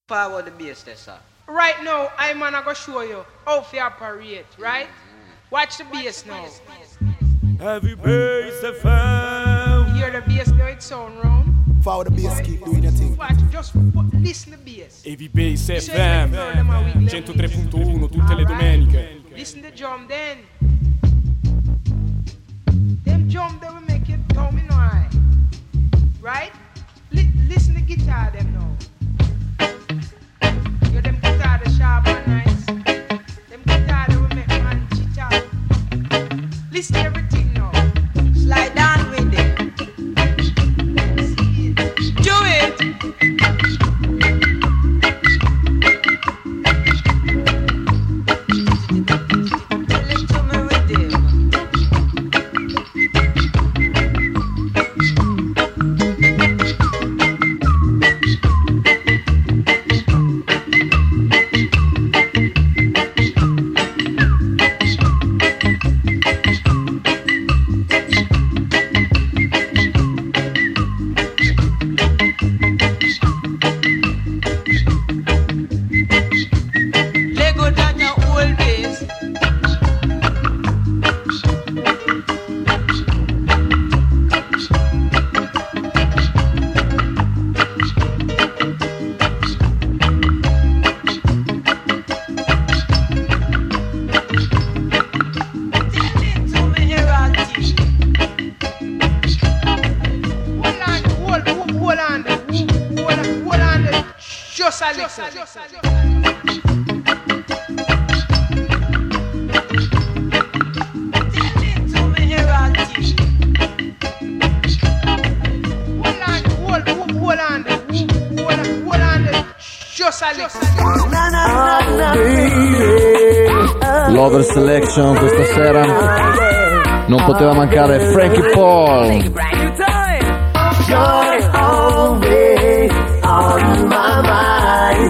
Forward the bass there, sir. Right now, I'm gonna go show you how to operate, right? Watch the bass now. Heavy bass FM. Hear the bass now, it sound round. Forward the bass, keep doing your thing. Watch, just listen to the bass. Heavy bass FM 103.1 tutte le domeniche. Listen to the drum then. Them drum they will make you tell me no I. Right? Listen to the guitar them now. Yo, them guitar the sharp and nice. Them guitar they will make man chit out. Listen to everything now. Slide down with it. See it. Do it. Tell it to me with it. Lego down your old base. Tell it to me, Heraldi. Hold on. Just a little. Tell it to me, Heraldi. Hold on. Just a little. Lover Selection questa sera non poteva mancare Frankie Paul. Joy always on my mind.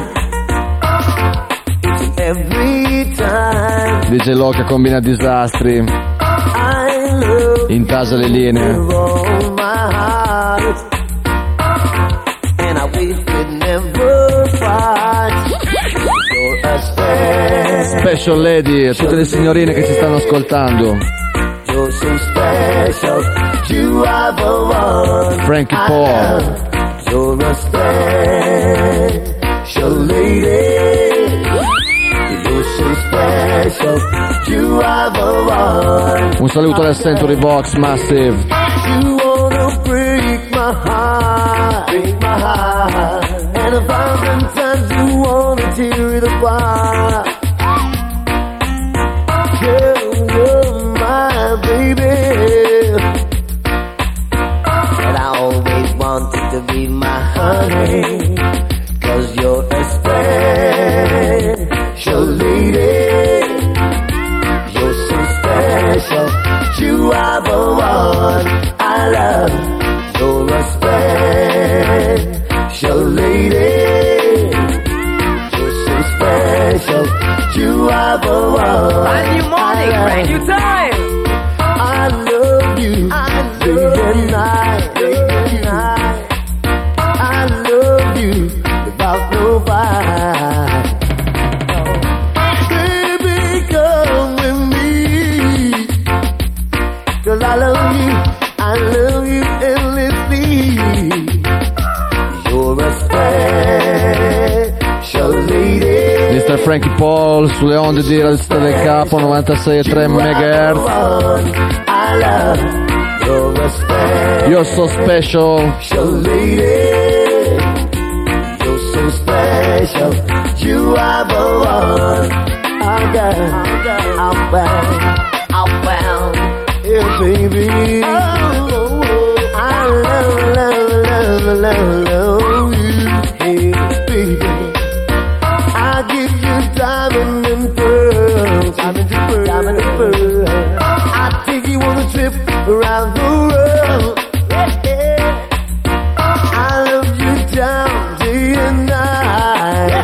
It's every time DJ Loca combina disastri, I love intasa le linee. you all my heart, and I wish we'd never part. You're a Special Lady a tutte le signorine che ci stanno ascoltando. You're so special. You are the one. Frankie I Paul. love. You're a special lady. You're so special. You are the one. Un saluto dal Century Box Massive. You wanna break my heart, and 1,000 times you wanna tear it apart. Girl, you're my baby, and I always wanted to be my honey, 'cause you're a special lady. You're so special. You are the one I love. You're a special lady. You're so special. You are the one. Brand new morning, brand new time. I love you. Day and night. I love you without no fight. Baby, come with me, 'cause I love you endlessly. You're a special lady. Mr. Frankie Paul sulle onde di Radio Città del Capo 96,3 MHz. I love. You're a You're so special. special lady. You're so special. You are the one. I found. Yeah, baby. I love you. Hey, baby. I give you diamond and pearls. Diamond and pearls. I take you on a trip around the world. I love you down day and night.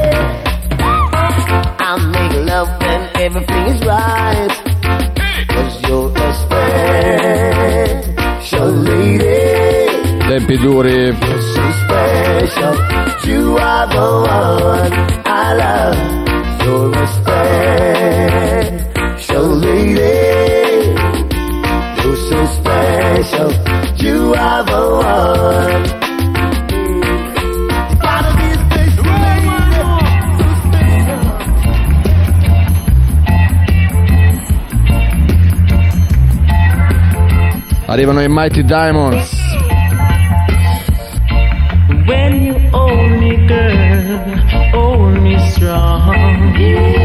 I make love when everything is right, 'cause you're a special lady. Tempi duri. You're so special. You are the one I love. You're a special lady. You're so special. You are the one. You gotta be a special lady. So special. Arrivano i Mighty Diamonds. When you hold me, girl, hold me strong.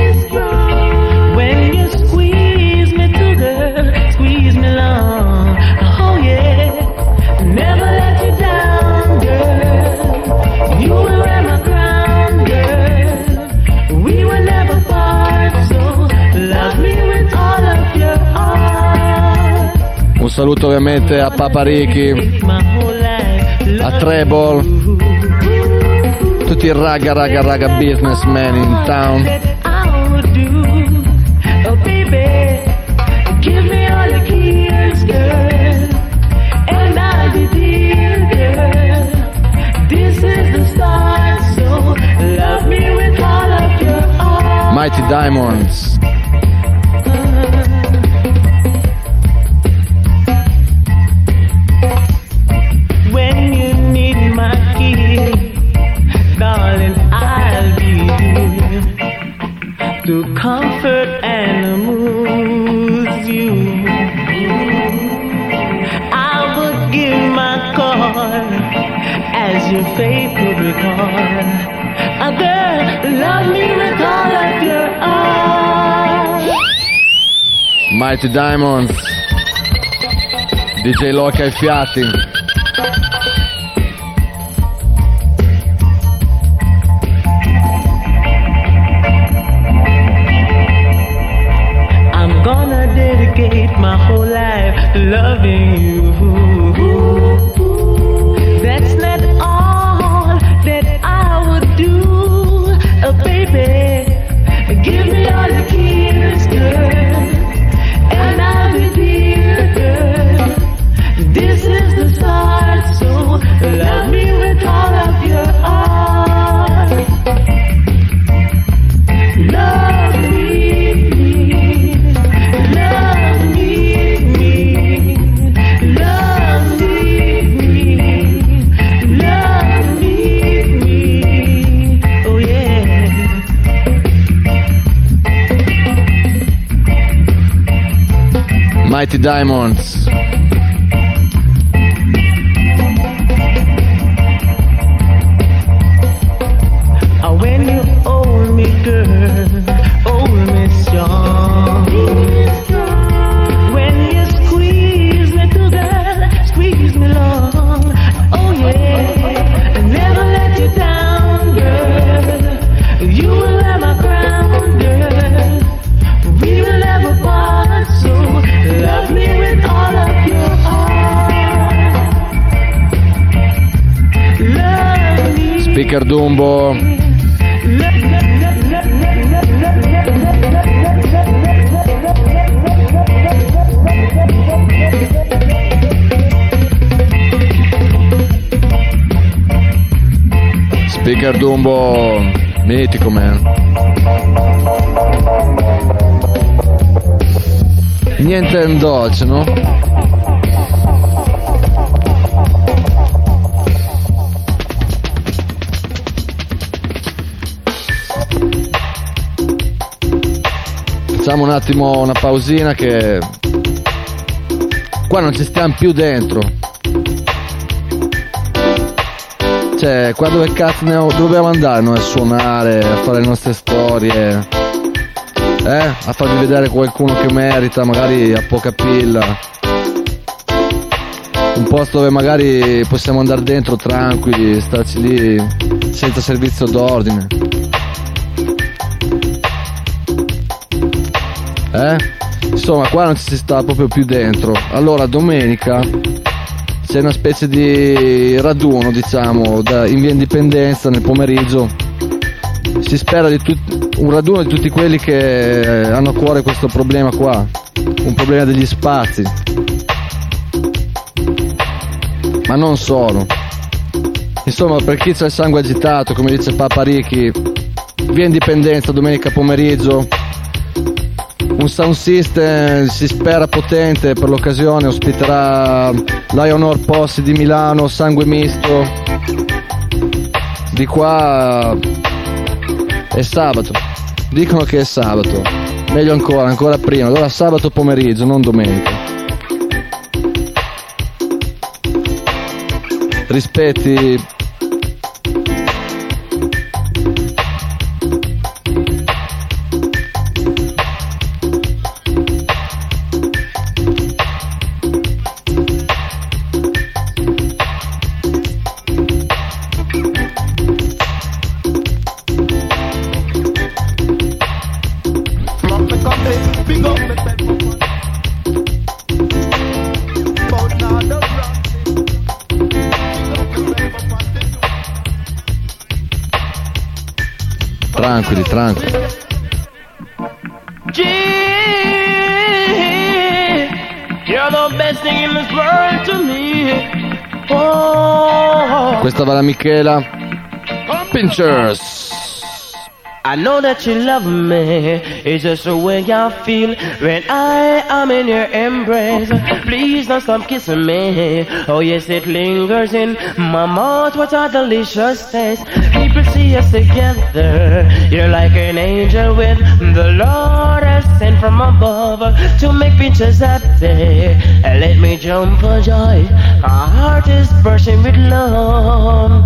When you squeeze me too, girl, squeeze me long. Oh yeah, never let you down, girl. You will wear my crown, girl. We will never part, so love me with all of your heart. Un saluto ovviamente a Papa Ricky, My whole life, a Treble, tutti i raga businessmen in town. that I would do. Oh baby, give me all the keys, girl, and I'll be dear, girl. This is the start, so love me with all of your heart. Mighty Diamonds. When you need my key, darling, I'll be here to comfort and amuse you. I would give my call as your faithful record. A girl, love me with all of your heart. Mighty Diamonds. DJ Loki ai fiati. I'm gonna dedicate my whole life to loving you. That's not all that I would do. Oh baby, give me all the keys, girl, and I'll be dear, girl. This is the start, so love me with all of your heart. Love me, love me, love me, oh yeah. Mighty Diamonds. When you hold me, girl, hold me strong. When you squeeze me too, girl, squeeze me long. Oh yeah, never let you down, girl. You will have my crown, girl. We will never part, so love me with all of your heart. Love me. Speaker Dumbo. Speaker Dumbo, mitico, man. Niente in dolce, no? Facciamo un attimo una pausina che qua non ci stiamo più dentro. Cioè, qua dove cazzo dobbiamo andare noi a suonare, a fare le nostre storie, a farvi vedere qualcuno che merita, magari a poca pilla, un posto dove magari possiamo andare dentro tranquilli, starci lì senza servizio d'ordine. Insomma, qua non ci si sta proprio più dentro. Allora domenica c'è una specie di raduno, diciamo, in via Indipendenza nel pomeriggio. Si spera un raduno di tutti quelli che hanno a cuore questo problema qua, un problema degli spazi, ma non solo. Insomma, per chi c'ha il sangue agitato, come dice Papa Ricky, via Indipendenza domenica pomeriggio. Un sound system si spera potente, per l'occasione ospiterà l'Ionor Posse di Milano, Sangue Misto. Di qua è sabato, dicono che è sabato, meglio ancora prima, allora sabato pomeriggio, non domenica. Rispetti tranquilli. You're the best thing in this world to me. Oh. Questa va da Michela Pinchers. I know that you love me, it's just the way I feel when I am in your embrace. Please don't stop kissing me, oh yes it lingers in my mouth, what a delicious taste. People see us together, you're like an angel with the Lord has sent from above to make pictures happy. And let me jump for joy, our heart is bursting with love.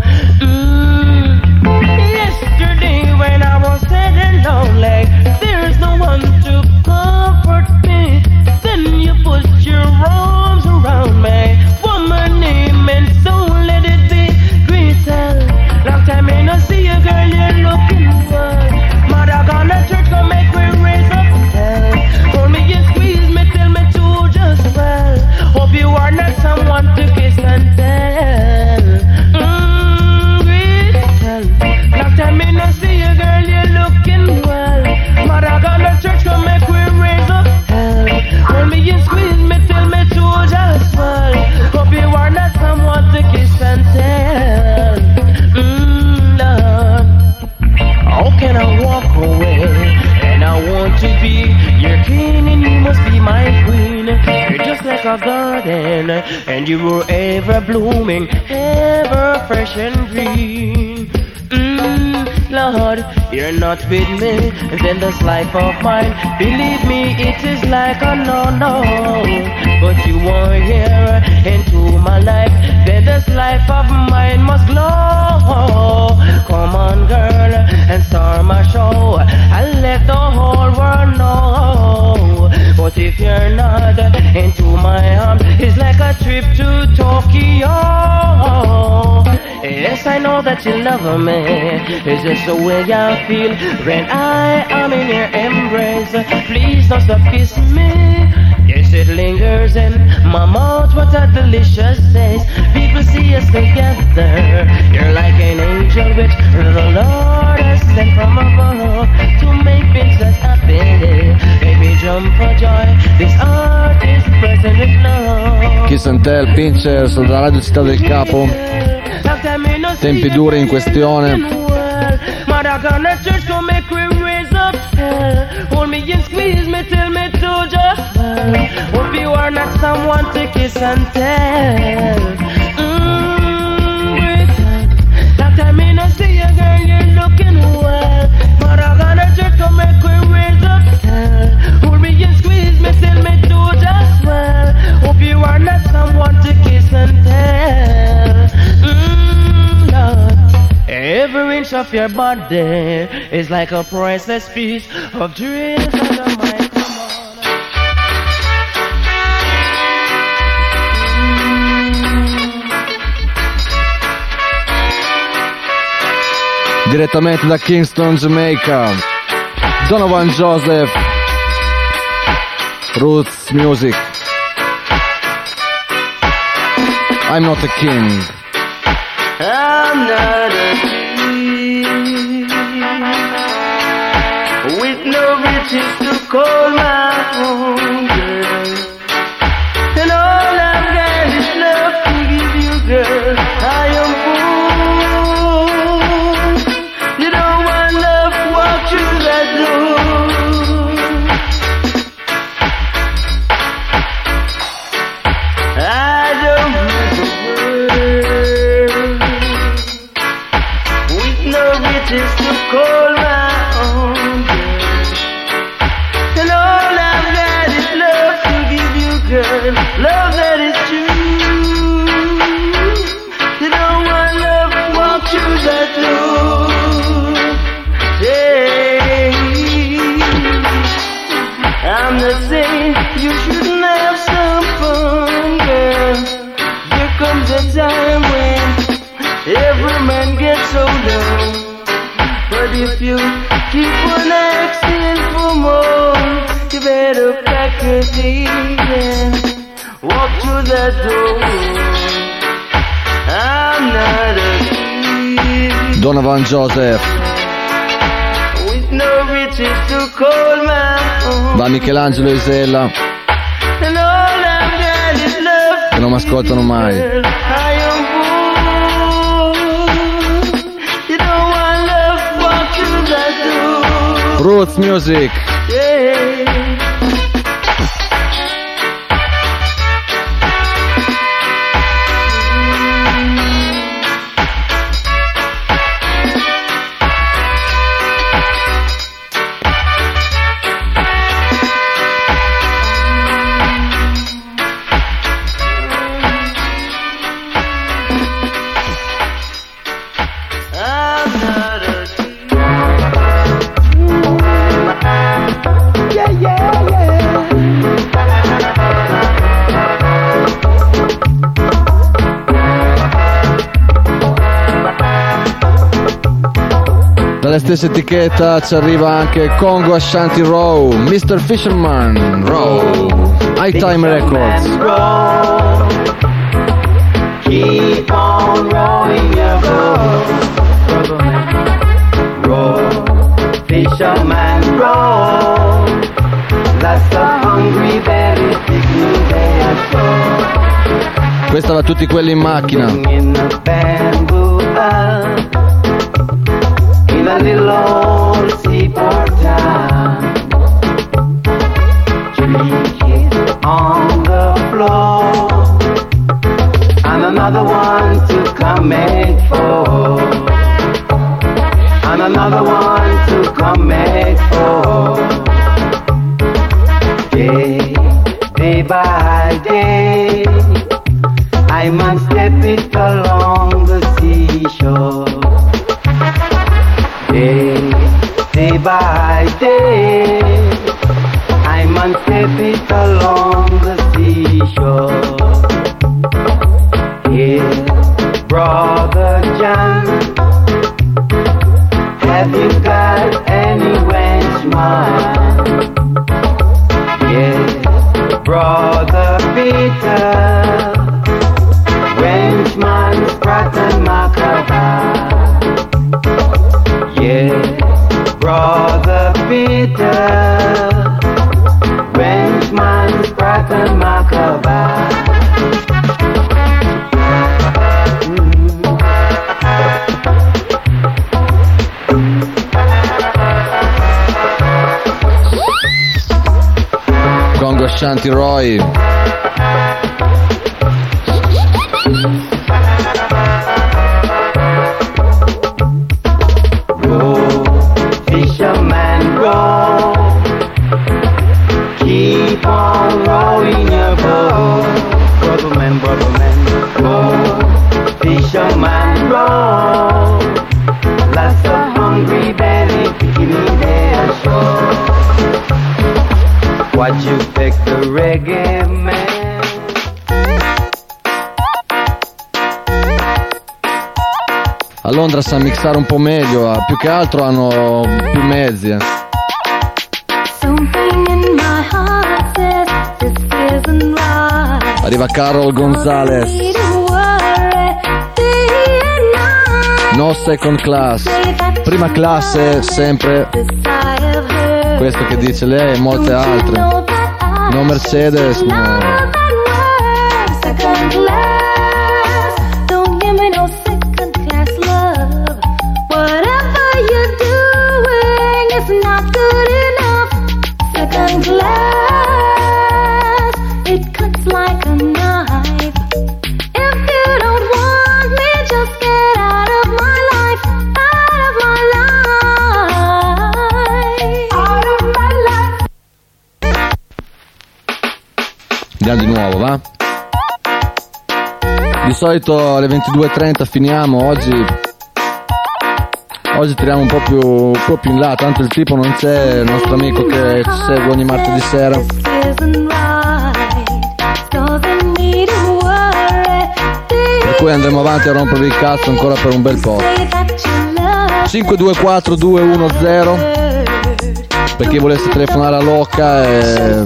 Yesterday when I was sad and lonely, there's no one to comfort me. Then you put your arms around me. Woman, name and so let it be. Gretel, long time I no see you, girl, you're looking good. Mother gonna church, gonna make me raise up hell. Hold me and squeeze me, tell me to just well. Hope you are not someone to kiss and tell. Long time I no see you, girl, you're looking well. Mother gonna church, come make we raise up hell. Hold me and squeeze me, tell me to just well. Hope you are not someone to kiss and tell. Lord, how can I walk away? And I want to be your king and you must be my queen. You're just like a garden and you were ever blooming, ever fresh and green. Lord, you're not with me, then this life of mine, believe me, it is like a no-no. But you are here into my life, then this life of mine must glow. Come on, girl, and start my show, and let the whole world know. But if you're not into my arms, it's like a trip to Tokyo. Yes, I know that you love me, it's just the way I feel when I am in your embrace. Please don't stop kissing me. Yes, it lingers in my mouth, what a delicious taste. People see us together, you're like an angel which the Lord has sent from above to make things that happen. Baby, jump for joy, this art is present with love. Kiss and Tell, Pinchers, da Radio Città del Capo. Tempi duri in questione. Mother gonna church go make we raise up hell. Hold me and squeeze me, tell me to just well. Hope you are not someone to kiss and tell. That time me no see you, girl, you're looking well. Mother gonna church go make we raise up hell. Hold me and squeeze me, tell me to just well. Hope you are not someone to kiss and tell. Lord. Every inch of your body is like a priceless piece of dreams under my command. Direttamente da Kingston, Jamaica, Donovan Joseph, Roots Music. I'm not a king. I'm not a king with no riches to call my own, girl. And all I've got is love to give you, girl. I am riches to call my own. And all I've got is love to give you, girl. Love that is true. You don't want love, walk through that door. Yeah. I'm not saying you shouldn't have some fun, girl. There comes a time when every man gets so low. But if you keep on asking for more, you better pack your things and walk through that door. I'm not a thief Donovan Joseph. with no riches to call my own. Da Michelangelo Isella, And all I've got is love. che non mi ascoltano mai. I am fool. You don't want love, walk through that door. Roots Music. Yeah. I'm not a thief. Yeah, yeah, yeah. Dalla stessa etichetta ci arriva anche Congo Ashanti Row, Mr. Fisherman Row, High Time Records. Row. Keep on rowing your boat, brother man. Row, fisherman, row. Lots of hungry bellies picking their shore. Questa va a tutti quelli in macchina. In the bamboo hut, in a little old seaport town. Three kids on the floor, and another one to come make four, and another one to come make four. Day by day, I must step it along the seashore. Day by day, I must step it along the seashore. Here, brother John, have you got any Welshman? Yes, brother Peter, Welshman, Sprat and Macabre. Yes, brother Peter, Welshman, Sprat and Macabre. Congo Ashanti Roy. Row, fisherman, row. Keep on rowing your boat, brother man, row. Fisherman, row. Lots of hungry belly picking their shore. What you pick the reggae man? A Londra sa mixare un po' meglio, più che altro hanno più mezzi. Something in my heart says this isn't right. Arriva Carol Gonzalez, Need to worry, day and night. No Second Class. Prima classe sempre This I have heard. questo che dice lei e molte altre. No Mercedes, no. Second class, don't give me no second class love. Whatever you're doing is not good enough. Second class, it cuts like a knife. If you don't want me, just get out of my life, out of my life. Andiamo di nuovo, va? Di solito alle 22:30 finiamo, oggi tiriamo un po' più in là, tanto il tipo non c'è, il nostro amico che ci segue ogni martedì sera. Per cui andremo avanti a rompervi il cazzo ancora per un bel po'. 524-210 per chi volesse telefonare a Loca e...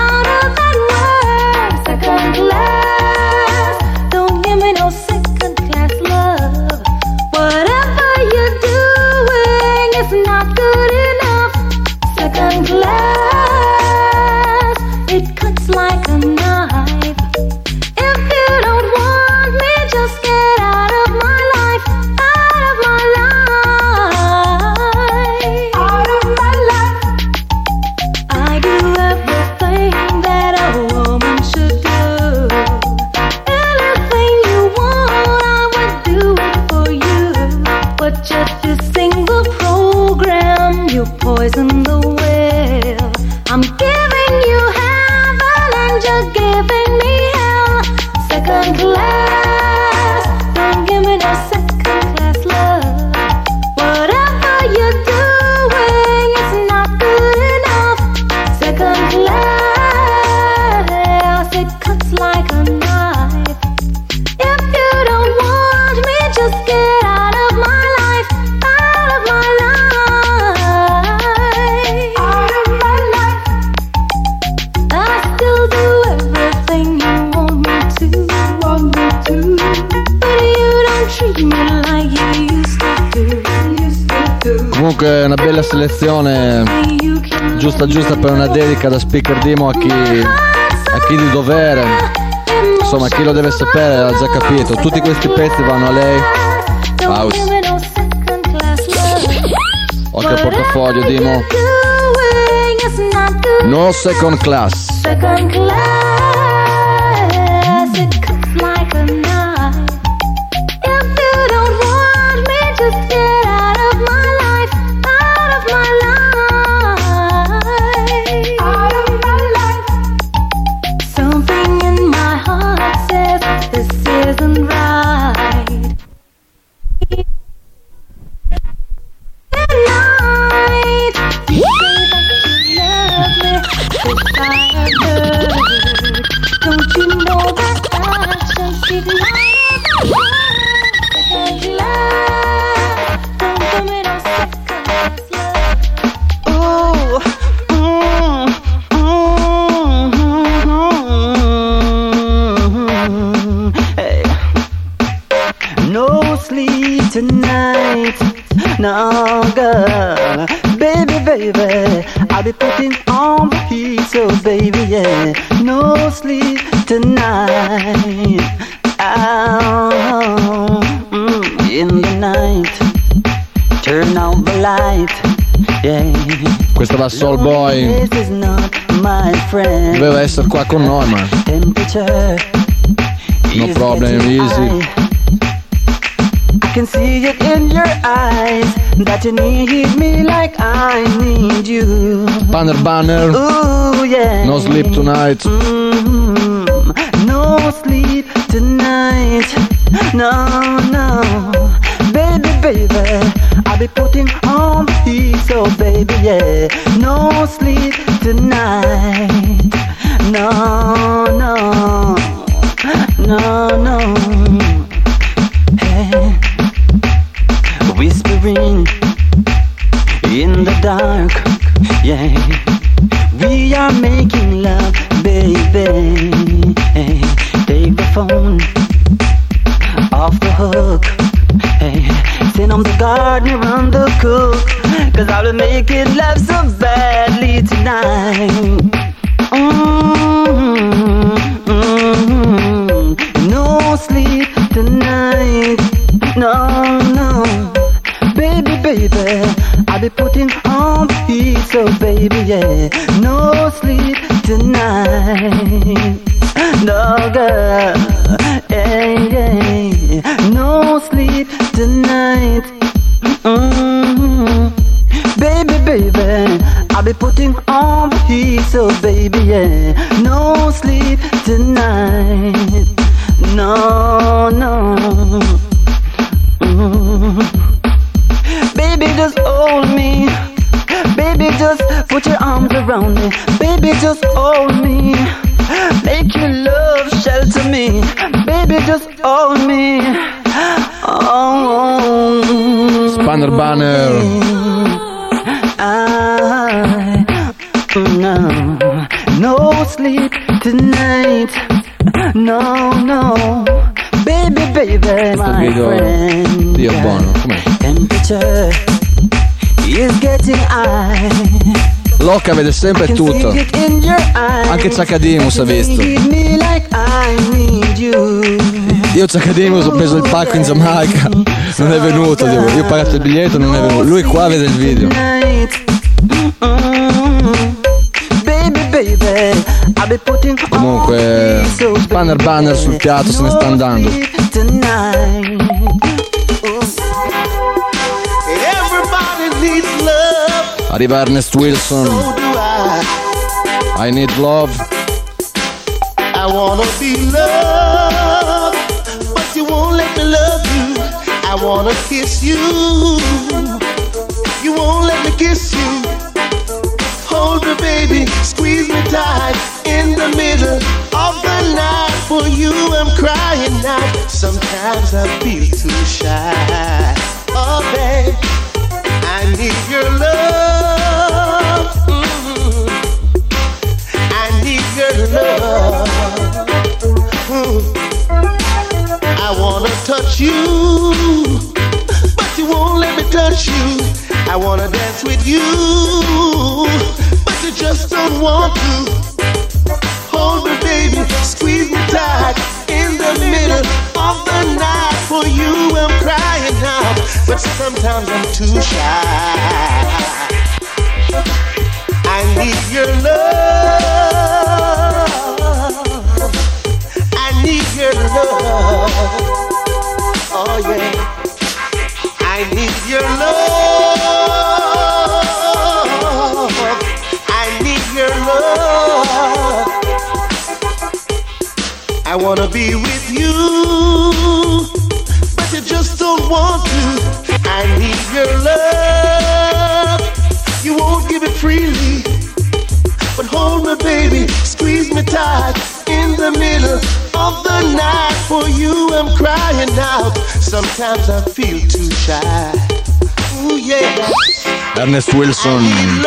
Poison the well. I'm giving you heaven and you're giving me hell. Second class, don't give me no second class love. Whatever you're doing, it's not good enough. Second class, it cuts like a knife. If you don't want me, just get out of my life, out of my life. Comunque una bella selezione, giusta per una dedica da Speaker Demo a chi di dovere, insomma chi lo deve sapere l'ha già capito. Tutti questi pezzi vanno a lei. House. Occhio al portafoglio, Dimo. No second class. Second class, it cuts like a knife. If you don't want me, just get out of my life, out of my life, out of my life. Something in my heart says this isn't right. Tonight, you say that you love me, this I have heard. Don't you know that actions speak louder than words? Second class, don't give me no second class love. Ooh, hey. No sleep tonight, no girl. Baby, I'll be putting on the heat, so baby, yeah. No sleep tonight. Oh, in the night, turn out the light, yeah. Questa va Soul Boy, This is not my friend. doveva essere qua con noi, ma Temperature no is problem, getting easy. high. I can see it in your eyes that you need me like I need you. Banner, Ooh, yeah. no sleep tonight. No sleep tonight. No. Baby, I'll be putting on the heat, so baby, yeah. No sleep tonight. No. Hey. Whispering in the dark, yeah. We are making love, baby. Hey, take the phone off the hook. Hey, send on the gardener and the cook, 'cause I'll be making love so badly tonight. No sleep tonight. No. Baby, I'll be putting on the heat, so baby, yeah. No sleep tonight. No girl, yeah. No sleep tonight. Baby, I'll be putting on the heat, so baby, yeah. No no sleep tonight. No, no. Baby, just hold me. Baby, just put your arms around me. Baby, just hold me. Make your love shelter me. Baby, just hold me. Oh, Spanner Banner. No sleep tonight. No, no. Baby, baby, Questo my video, friend. Dio buono, com'è? Temperature is getting high. Loca vede sempre Can tutto. see it in your eyes. Anche Zacadimus ha visto. Need me like I need you. Io Zacadimus ho preso il pacco in Giamaica, non è venuto, io ho pagato il biglietto, non è venuto. Lui qua vede il video. Baby, baby, I'll be putting Comunque, Spanner Banner sul piatto se ne sta andando. Everybody needs love, Arriva Ernest Wilson, so do I. I Need Love. I wanna be loved, but you won't let me love you. I wanna kiss you, you won't let me kiss you. Hold me, baby, squeeze me tight. In the middle of the night, for you I'm crying out. Sometimes I feel too shy. Oh, babe, I need your love. I need your love. I wanna touch you, but you won't let me touch you. I wanna dance with you, but you just don't want to. Hold me, baby, squeeze me tight. In the middle of the night, for you I'm crying out, but sometimes I'm too shy. I need your love. I need your love. Oh yeah. I need your love. I need your love. I wanna be with you, but you just don't want to. I need your love. You won't give it freely, but hold me, baby, squeeze me tight. In the middle of the night, for you I'm crying out. Sometimes I feel too shy. Ooh yeah. Ernest Wilson.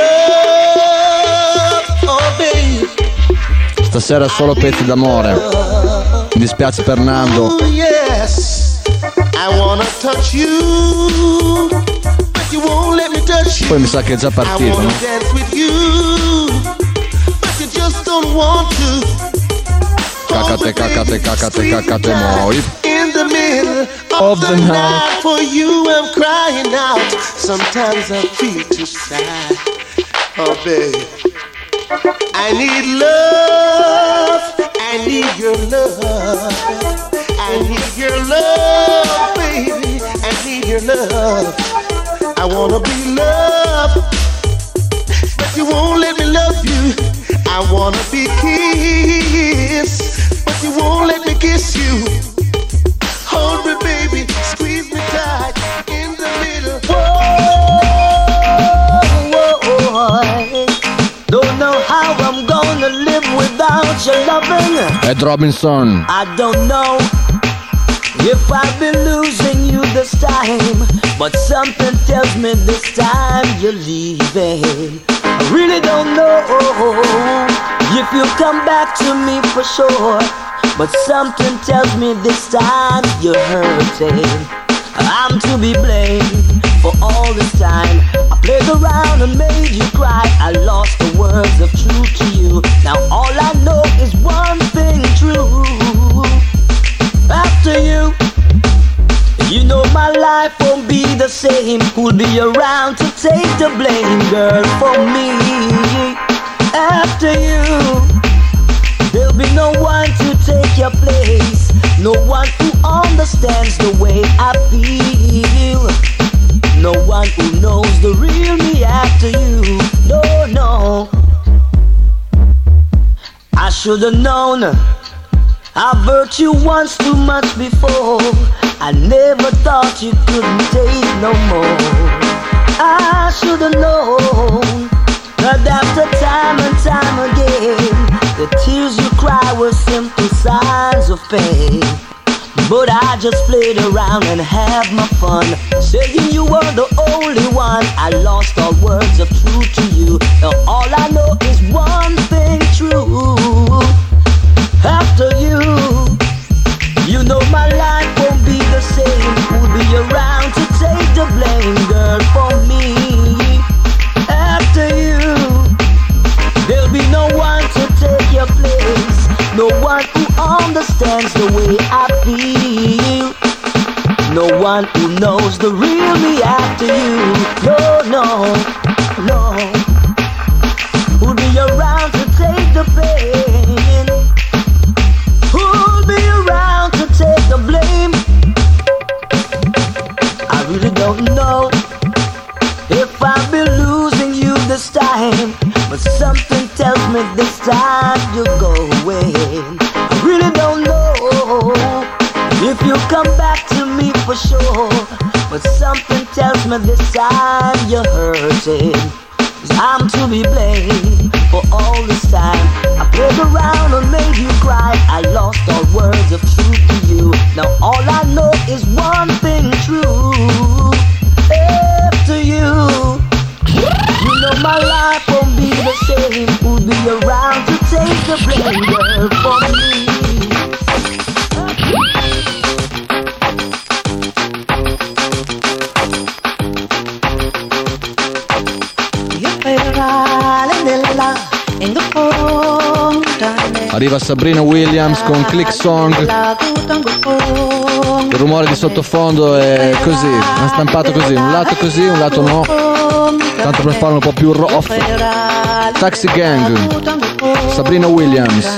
Love, oh baby. Stasera solo pezzi d'amore. Mi dispiace per Nando. Oh yes. I wanna touch you, but you won't let me touch you. Poi mi sa che è già I partito, wanna no? dance with you, but you just don't want to. Cacate, cacate, cacate, cacate, moi. In the middle of the night, for you I'm crying out. Sometimes I feel too sad. Oh baby, I need love. I need your love. I need your love, baby. I need your love. I wanna be loved, but you won't let me love you. I wanna be kissed, but you won't let me kiss you. Hold me, baby, squeeze me tight in the middle. Whoa, don't know how I'm gonna live without your loving. Ed Robinson. I don't know if I've been losing you this time, but something tells me this time you're leaving. I really don't know if you'll come back to me for sure, but something tells me this time you're hurting. I'm to be blamed for all this time. I played around and made you cry. I lost the words of truth to you. Now all I know is one thing true. After you, you know my life won't be the same. Who'll be around to take the blame, girl, for me? After you, there'll be no one to take your place. No one who understands the way I feel. No one who knows the real me after you. No, no. I should've known I've hurt you once too much before. I never thought you couldn't take no more. I should've known that after time and time again, the tears you cry were simple signs of pain. But I just played around and had my fun, saying you were the only one. I lost all words of truth to you. Now all I know is one thing true. After you, you know my life won't be the same. Who'll be around to take the blame, girl, for me? After you, there'll be no one to take your place. No one who understands the way I feel. No one who knows the real me after you. No, no, no. Who'll be around to take the pain? Who'll be around to take the blame? I really don't know if I'll be losing you this time, but something tells me this time you'll go away. I really don't know if you'll come back to me for sure, but something tells me this time you're hurting. 'Cause I'm to be blamed for all this time. I played around and made you cry. I lost all words of truth to you. Now all I know is one thing true. After you, you know my life won't be the same. Who'll be around to take the blame, girl, for me? Arriva Sabrina Williams con Click Song. Il rumore di sottofondo è così, è stampato così, un lato no, tanto per farlo un po' più rough. Taxi Gang, Sabrina Williams.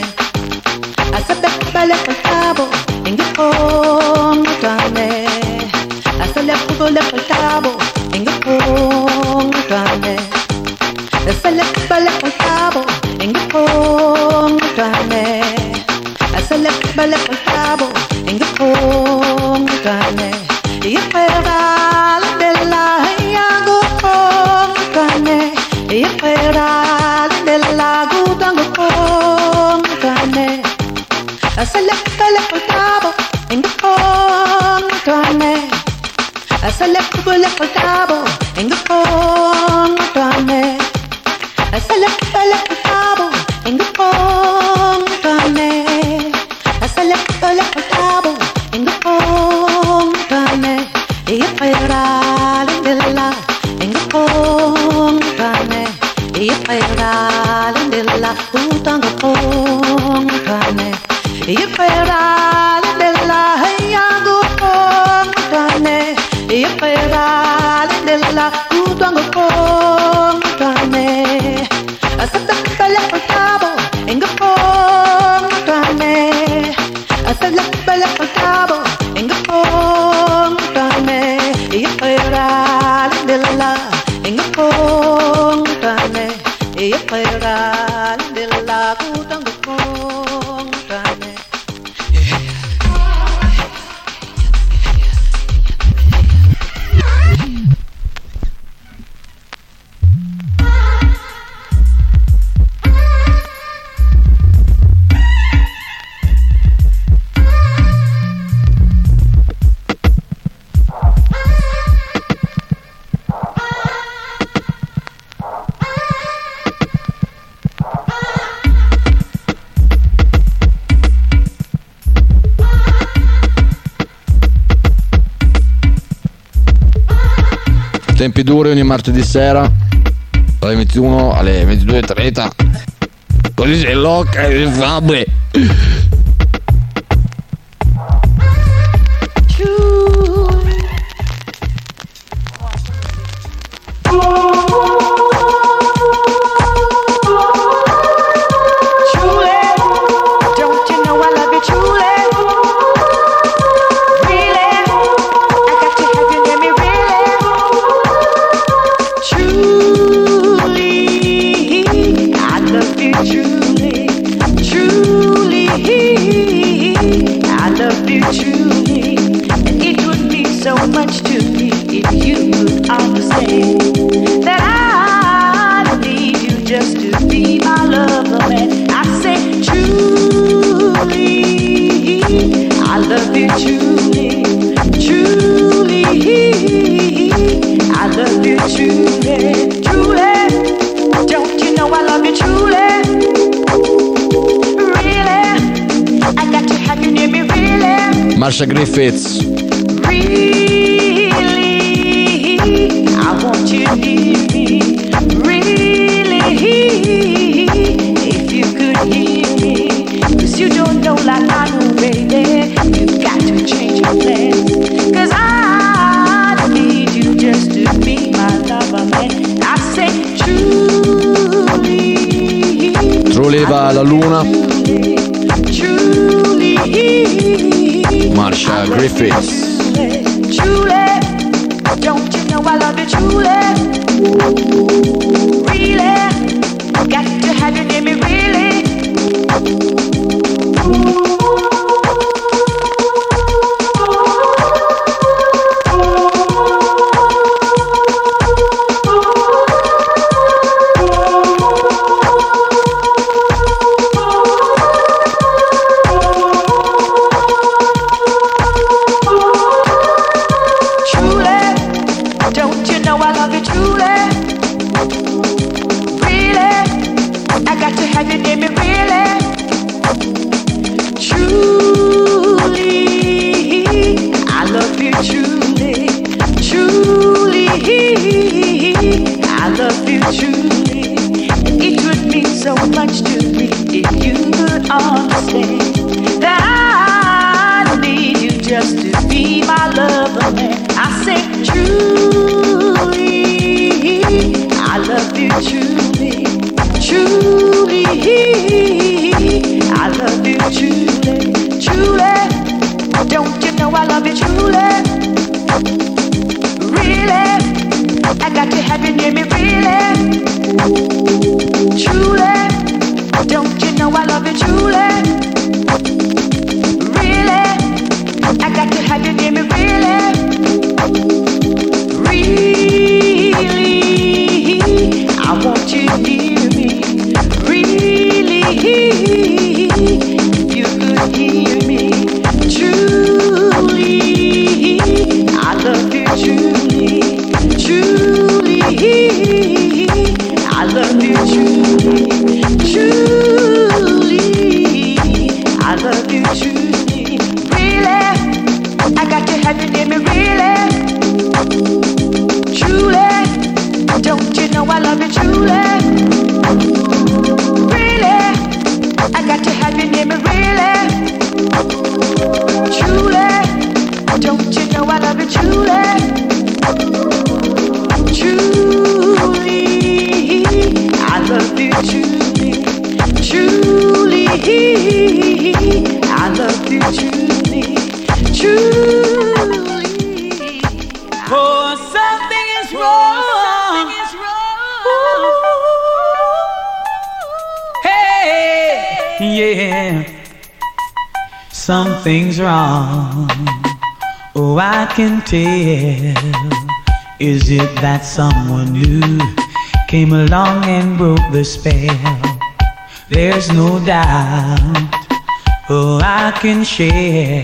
Tempi duri ogni martedì sera dalle 21 alle 22:30. Così sei loca e fame. Truly, Marsha Griffiths. Really, I want you near me. Really, if you could hear me. 'Cause you don't know like I know, baby. You've got to change your plans. 'Cause I need you just to be my lover, man. I say truly. Truly va alla luna. Truly. Marsha Griffiths. Truly, don't you know I love you truly? Really, got to have you near me, really. Something's wrong, oh I can tell. Is it that someone new came along and broke the spell? There's no doubt, oh I can share.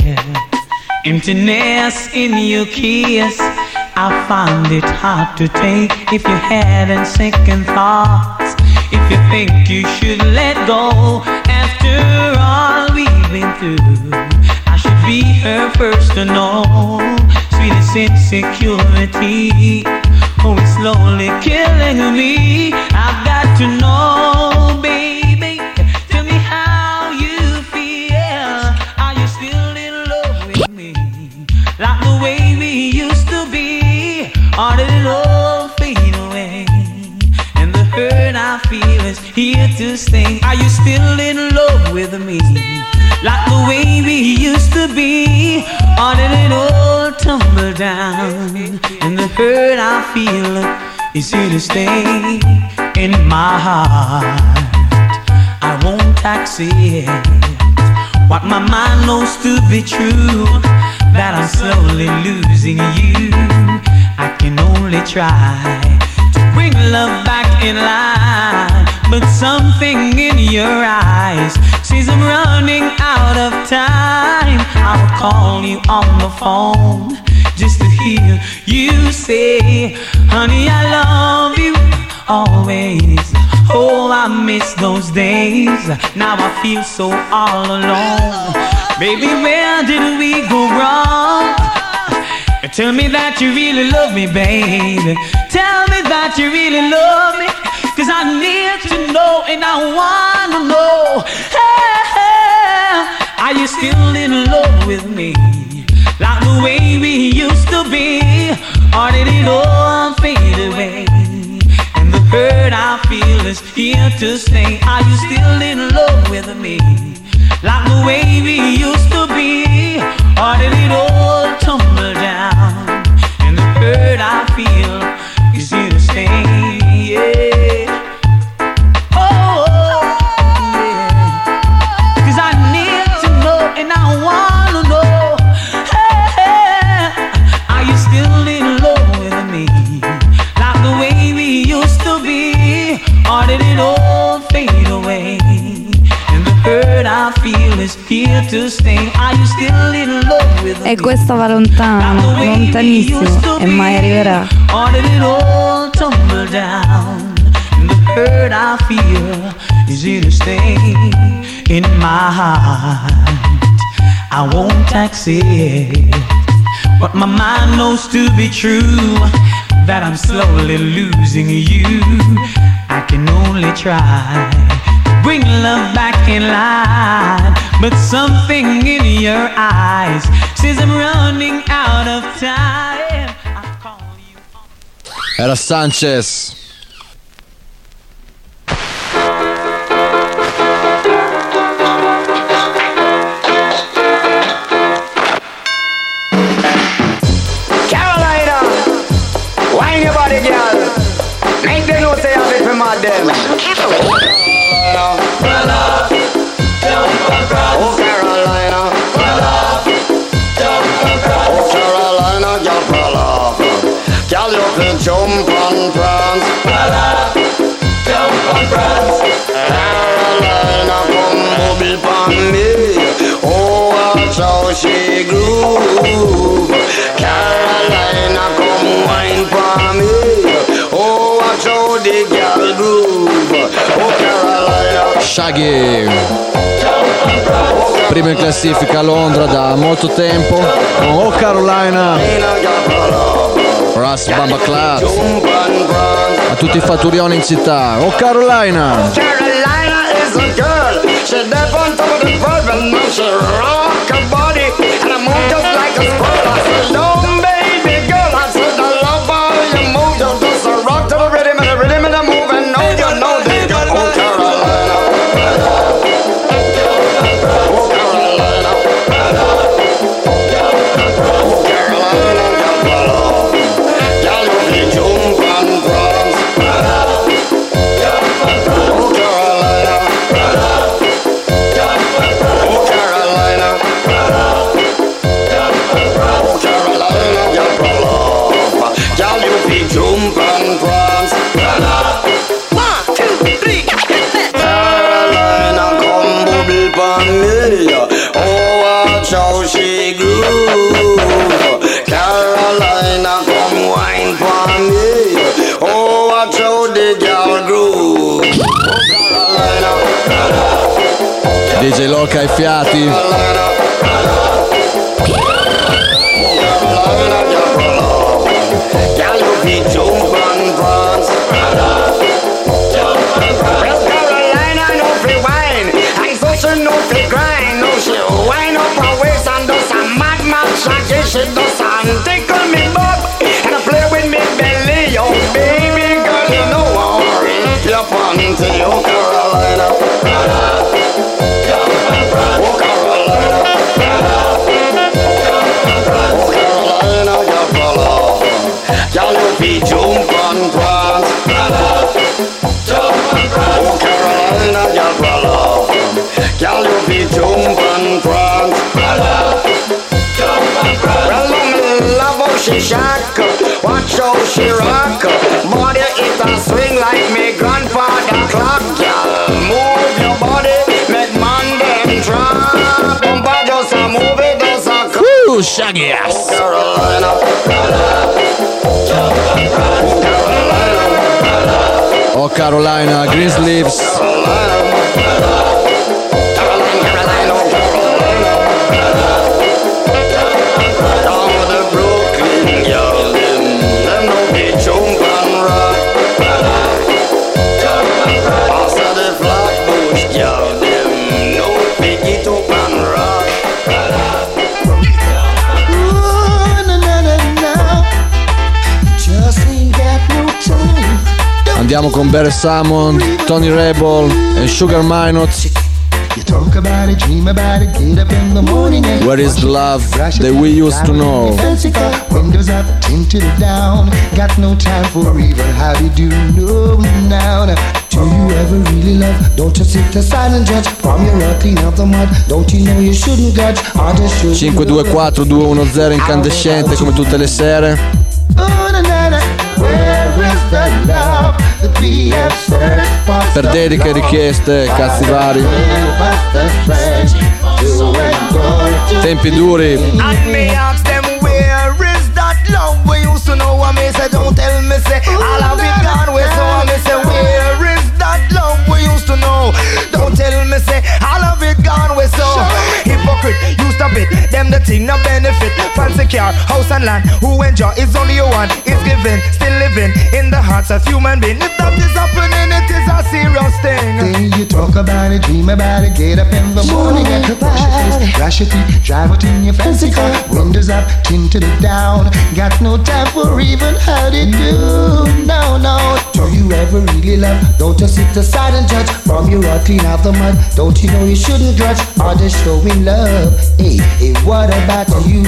Emptiness in your kiss, I find it hard to take. If you hadn't second thoughts, if you think you should let go, after all we've been through, I should be her first to know. Sweetest insecurity, oh it's slowly killing me. I've got to know, baby, tell me how you feel. Are you still in love with me, like the way we used to be? Or did it all fade away, and the hurt I feel is here to stay? Are you still in love with me, like the way we used to be? Or did it all tumble down, and the hurt I feel is here to stay in my heart? I won't accept what my mind knows to be true, that I'm slowly losing you. I can only try to bring love back in line, but something in your eyes says I'm running out of time. I will call you on the phone just to hear you say, honey, I love you always. Oh, I miss those days. Now I feel so all alone. Baby, where did we go wrong? Tell me that you really love me, baby. Tell me that you really love me. 'Cause I need to know and I wanna know. Hey, are you still in love with me? Like the way we used to be? Or did it all fade away? And the hurt I feel is here to stay. Are you still in love with me? Like the way we used to be? Or did it all tumble down? And the hurt I feel is here to stay. Yeah. Oh, yeah. 'Cause I need to know and I wanna know. Hey, are you still in love with me? Like the way we used to be? Or did it all fade away? Hurt I feel is here to stay. Are you still in love with me? E questo va lontano, lontanissimo, e mai arriverà. Or did it all tumble down? And the hurt I feel is here to stay in my heart. I won't accept what my mind knows to be true, that I'm slowly losing you. I can only try bring love back in line, but something in your eyes says I'm running out of time. Era Sanchez. Carolina, wine your body, girl. Make them know say I'm for mad them. Oh Carolina, oh Carolina, girl, brother. Girl, you can jump and prance. Jump and prance. Carolina, come boogie pon me. Oh, watch how she groove. Carolina, come wine pon me. Oh, watch how the girl groove. Oh Carolina. Shaggy, primo in classifica a Londra da molto tempo con Oh Carolina, Ras Bamba Club, a tutti i fatturioni in città. Oh Carolina. Carolina is a girl, she deaf on top of the world, but now she rock her body and I move just like a squirrel. I said, don't baby girl, I said I love how you move, you just a rock to the rhythm and the move, and now you know that you're Oh Carolina. Oh Carolina. Oh Carolina, girl, you be jump and prance. Oh Carolina. Oh Carolina. Oh Carolina, girl, you be jump and prance. 1, 2, 3, Carolina, come bubble pon me. Oh, watch how she groove. Carolina, come wine pon me. Oh, watch how the girl groove. Oh, Carolina. DJ Loca ai fiati. Girl, you be jump and prance. Well, Carolina no fi wine, and so she no fi grind. No, she wind up her waist and does a mad shaggy. She does a tickle me butt and play with me belly. Oh baby girl, you know I'll rip your panty. Oh Carolina. Oh Carolina. Oh Carolina, you follow. Girl, you be jump and prance. Oh Carolina, you follow. Girl, you be jump and prance. Well, me love how she shock, watch how she rock. Body it a swing like me grandfather clock. Girl, move your body, make man them drop. Bumper just a move it, just a Woo, Shaggy ass. Oh Carolina. Oh Carolina, Green Sleeves. Andiamo con Barry Salmon, Tony Rebel e Sugar Minot. You talk about it, dream about it, get up in the morning and Where is the love that we used to know? Fancy car, windows up, tinted down. Got no time for even how did you know now? Do you ever really love? Don't just sit aside and judge. From your rock, clean out the mud. Don't you know you shouldn't judge? I just should. 524-210 incandescente come tutte le sere. Oh, na, na, na. Where is the love that we have searched for? Per dediche e richieste, cazzi vari. Tempi duri. And me ask them where is that love we used to know. I may say don't tell me say all of it gone way. So I may say where is that love we used to know. Don't tell me say all of it gone way. So hypocrite, you stop it. Them the thing no benefit. Fancy car, house and land. Who enjoy is only one. It's given, still living in the hearts of human beings. If that is happening, it is a serious thing. Then you talk about it, dream about it, get up in the morning and brush your face, brush your teeth, drive out in your fancy car, windows up, tinted it down. Got no time for even how to do. No, no. Do you ever really love? Don't just sit aside and judge. From your heart, clean out the mud. Don't you know you shouldn't grudge? Or just showing love. Hey, hey, what about you?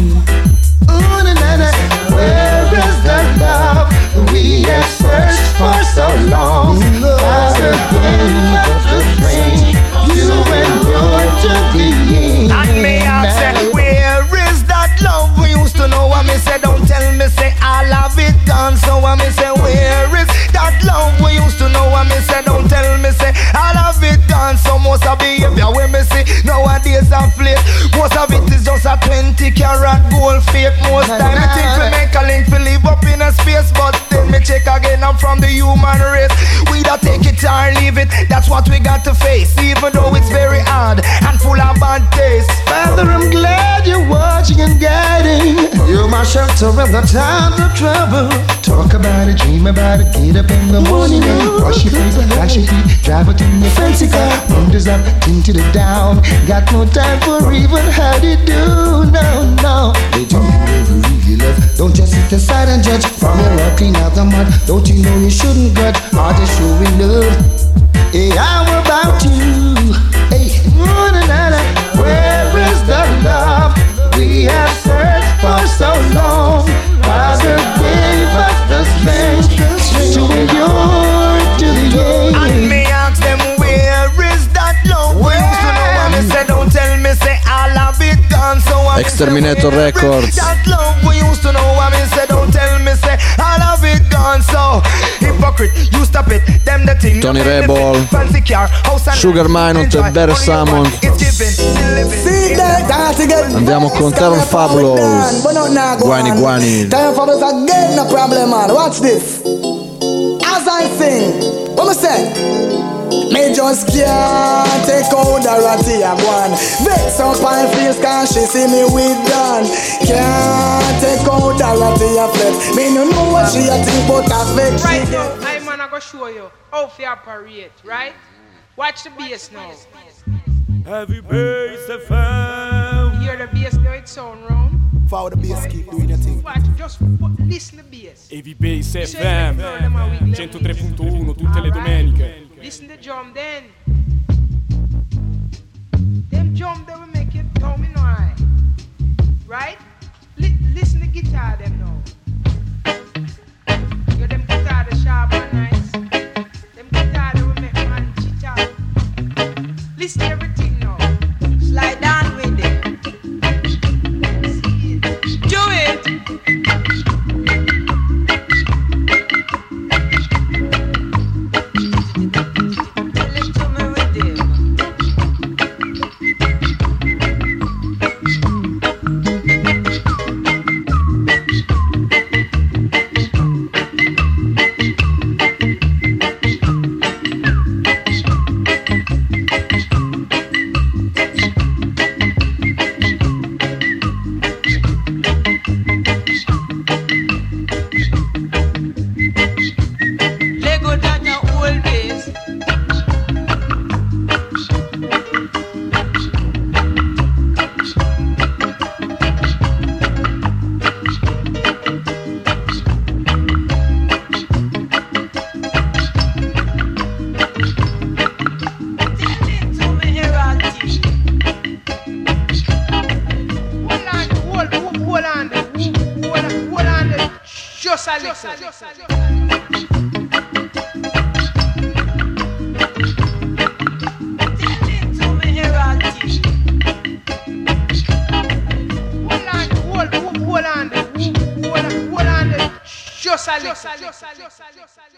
Ooh, na, na, na. Where is the love we have searched for so long? Father gave us the strength. You endured to the end. And me ask say, where is that love we used to know? I me say, don't tell me say I love it gone. So I me say, where is that love we used to know? I me say, don't tell me say I love it gone. So most of behavior we me see nowadays are flake. Most of it is just a 20-carat gold fake. Most time I think we make a link to live up in a space, but then me check again, I'm from the human race. We don't take it or leave it, that's what we got to face. Even though it's very hard and full of bad taste. Father, I'm glad you're watching and guiding. You're my shelter in the times of trouble. Talk about it, dream about it, get up in the morning and wash your face, wash your feet, drive it in your fancy car, windows up, tinted it down. Got no time for even how to do. No, no. They do you ever really love? Don't just sit aside and judge. From your rock, clean out the mud. Don't you know you shouldn't grudge? Or just showing love. Hey, how about you? Hey, na, na, na. Where is the love we have searched for so long? Father gave us the strength to endure to the end. And me ask them where is that love we used to know? I me say don't tell me say I love it gone. So I me say Exterminator where is Records. that love we used to know? I me say don't tell me say I love it gone. So hypocrite, you stop it. Them the thing. Tony Rebel, fancy car, house and Sugar Minot e Barry Salmon. It's given, still living. Andiamo con Terror Fabulous, Guani Guani. Terror Fabulous again, no problem, man. Watch this. As I sing, what me say? Me just can't take out the ratty I'm one. Vex up my face cause she see me with done. Can't take out the ratty I flip. Me no know what she a think but I vex. Right now, I'm gonna go show you how to operate, right? Watch the bass now. Heavy bass FM. Hear the bass now, it sound round. Follow the bass, keep doing your thing. Watch, just listen to the bass. Heavy bass FM 103.1 tutte le domeniche. Listen to drum then. Them drum they will make it tell me no I. Right? Listen to guitar them now. Yo, them guitar the sharp and nice. Them guitar they will make man chit out. Listen to everything now. Slide down with it. See it. Do it. Just a little. Hold on. Just a little.